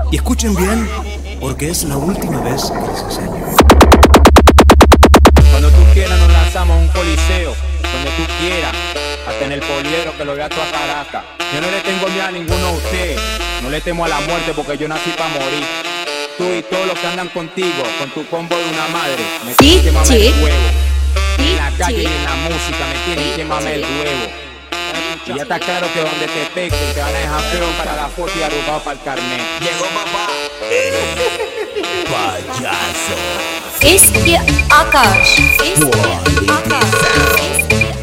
Y escuchen bien, porque es la última vez que les enseño. Cuando tú quieras nos lanzamos a un coliseo, donde tú quieras, hasta en el poliero que lo vea toda Caracas. Yo no le tengo miedo a ninguno de ustedes, no le temo a la muerte porque yo nací para morir. Tú y todos los que andan contigo, con tu combo de una madre, me tienen que mamer el huevo. En la calle y en la música me tienen que mamer el huevo. Y ya está claro que donde te pequen te van a dejar feo para la foto y arrugado para el carnet. Llegó papá. Payaso. Eski Akash. Eski Akash.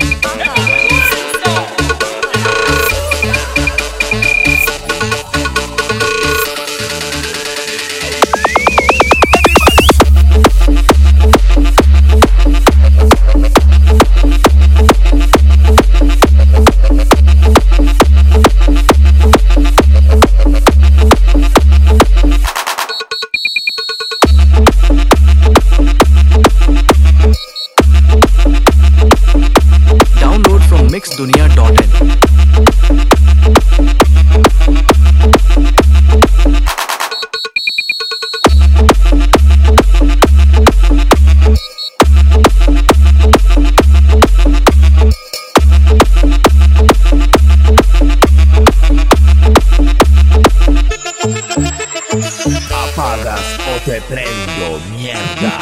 Download from mixdunia.in. Apagas o te prendo, mierda.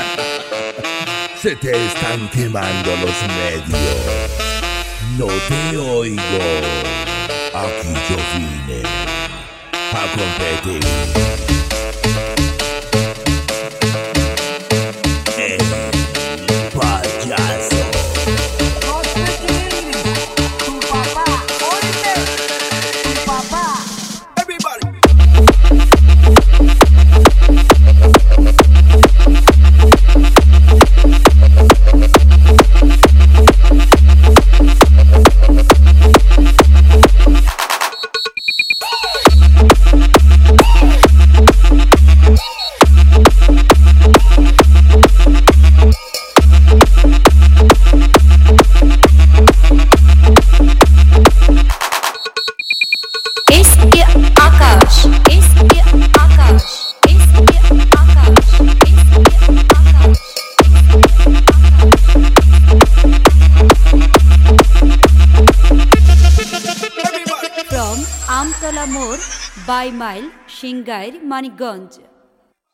Se te están quemando los medios. No te oigo. Aquí yo vine a competir. El payaso. Tu papá, oíste, tu papá. Eski Akash. Eski Akash. Eski Akash. Eski Akash. From Amtola More by Mile, Shingair, Maniganj.